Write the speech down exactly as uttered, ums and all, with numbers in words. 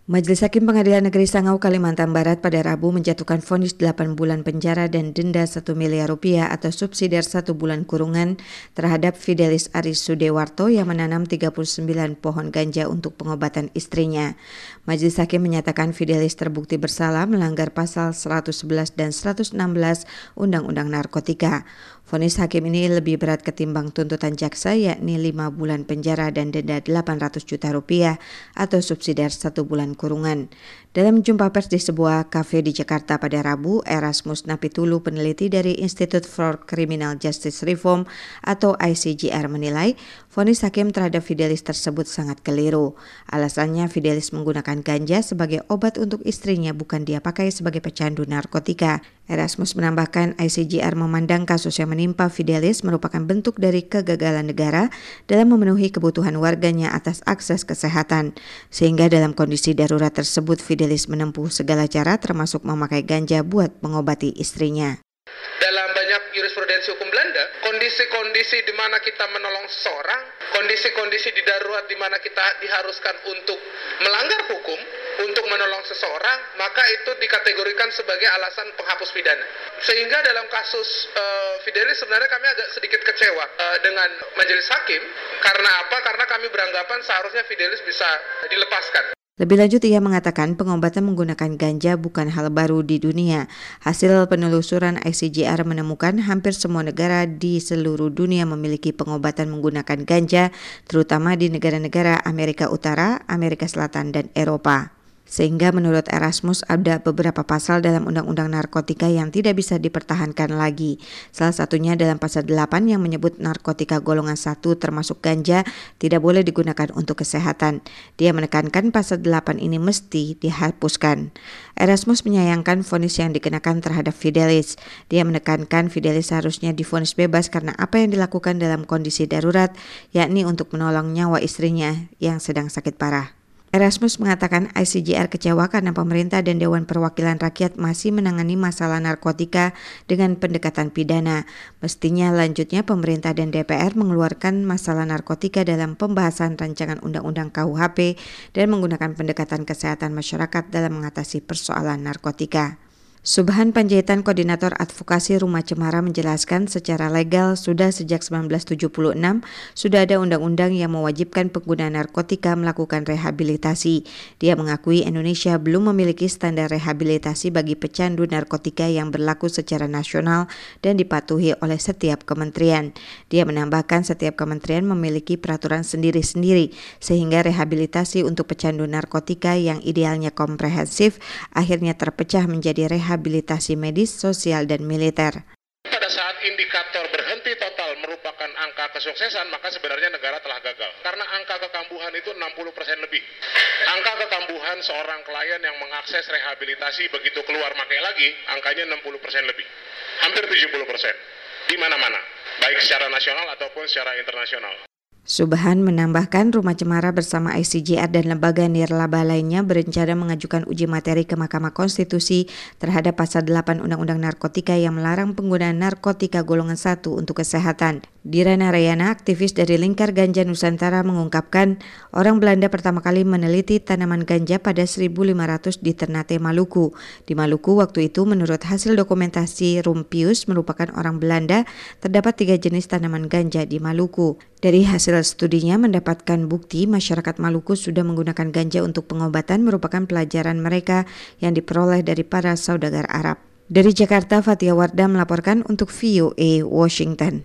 Majelis Hakim Pengadilan Negeri Sangau, Kalimantan Barat pada Rabu menjatuhkan vonis delapan bulan penjara dan denda satu miliar rupiah atau subsidiar satu bulan kurungan terhadap Fidelis Aris Sudewarto yang menanam tiga puluh sembilan pohon ganja untuk pengobatan istrinya. Majelis Hakim menyatakan Fidelis terbukti bersalah melanggar pasal seratus sebelas dan seratus enam belas Undang-Undang Narkotika. Vonis hakim ini lebih berat ketimbang tuntutan jaksa, yakni lima bulan penjara dan denda delapan ratus juta rupiah atau subsidiar satu bulan kurungan. Dalam jumpa pers di sebuah kafe di Jakarta pada Rabu, Erasmus Napitulu, peneliti dari Institute for Criminal Justice Reform atau I C J R, menilai vonis hakim terhadap Fidelis tersebut sangat keliru. Alasannya, Fidelis menggunakan ganja sebagai obat untuk istrinya, bukan dia pakai sebagai pecandu narkotika. Erasmus menambahkan I C J R memandang kasus yang menimpa Fidelis merupakan bentuk dari kegagalan negara dalam memenuhi kebutuhan warganya atas akses kesehatan. Sehingga dalam kondisi darurat tersebut, Fidelis menempuh segala cara termasuk memakai ganja buat mengobati istrinya. Dalam banyak jurisprudensi hukum Belanda, kondisi-kondisi di mana kita menolong seseorang, kondisi-kondisi di darurat di mana kita diharuskan untuk melanggar hukum, untuk menolong seseorang, maka itu dikategorikan sebagai alasan penghapus pidana. Sehingga dalam kasus uh, Fidelis sebenarnya kami agak sedikit kecewa uh, dengan majelis hakim. Karena apa? Karena kami beranggapan seharusnya Fidelis bisa dilepaskan. Lebih lanjut, ia mengatakan pengobatan menggunakan ganja bukan hal baru di dunia. Hasil penelusuran I C J R menemukan hampir semua negara di seluruh dunia memiliki pengobatan menggunakan ganja, terutama di negara-negara Amerika Utara, Amerika Selatan, dan Eropa. Sehingga menurut Erasmus ada beberapa pasal dalam Undang-Undang Narkotika yang tidak bisa dipertahankan lagi. Salah satunya dalam pasal delapan yang menyebut narkotika golongan satu termasuk ganja tidak boleh digunakan untuk kesehatan. Dia menekankan pasal delapan ini mesti dihapuskan. Erasmus menyayangkan vonis yang dikenakan terhadap Fidelis. Dia menekankan Fidelis seharusnya divonis bebas karena apa yang dilakukan dalam kondisi darurat, yakni untuk menolong nyawa istrinya yang sedang sakit parah. Erasmus mengatakan I C J R kecewa karena pemerintah dan Dewan Perwakilan Rakyat masih menangani masalah narkotika dengan pendekatan pidana. Mestinya lanjutnya pemerintah dan D P R mengeluarkan masalah narkotika dalam pembahasan rancangan Undang-Undang K U H P dan menggunakan pendekatan kesehatan masyarakat dalam mengatasi persoalan narkotika. Subhan Panjaitan, Koordinator Advokasi Rumah Cemara, menjelaskan secara legal sudah sejak seribu sembilan ratus tujuh puluh enam sudah ada undang-undang yang mewajibkan pengguna narkotika melakukan rehabilitasi. Dia mengakui Indonesia belum memiliki standar rehabilitasi bagi pecandu narkotika yang berlaku secara nasional dan dipatuhi oleh setiap kementerian. Dia menambahkan setiap kementerian memiliki peraturan sendiri-sendiri sehingga rehabilitasi untuk pecandu narkotika yang idealnya komprehensif akhirnya terpecah menjadi rehabilitasi rehabilitasi medis, sosial, dan militer. Pada saat indikator berhenti total merupakan angka kesuksesan, maka sebenarnya negara telah gagal. Karena angka kekambuhan itu enam puluh persen lebih. Angka kekambuhan seorang klien yang mengakses rehabilitasi begitu keluar pakai lagi, angkanya enam puluh persen lebih. Hampir tujuh puluh persen. Di mana-mana, baik secara nasional ataupun secara internasional. Subhan menambahkan Rumah Cemara bersama I C J R dan lembaga nirlaba lainnya berencana mengajukan uji materi ke Mahkamah Konstitusi terhadap pasal delapan Undang-Undang Narkotika yang melarang penggunaan narkotika golongan satu untuk kesehatan. Dirana Rayana, aktivis dari Lingkar Ganja Nusantara, mengungkapkan orang Belanda pertama kali meneliti tanaman ganja pada seribu lima ratus di Ternate, Maluku. Di Maluku waktu itu menurut hasil dokumentasi Rumpius merupakan orang Belanda, terdapat tiga jenis tanaman ganja di Maluku. Dari hasil studinya mendapatkan bukti masyarakat Maluku sudah menggunakan ganja untuk pengobatan merupakan pelajaran mereka yang diperoleh dari para saudagar Arab. Dari Jakarta, Fatia Wardah melaporkan untuk V O A Washington.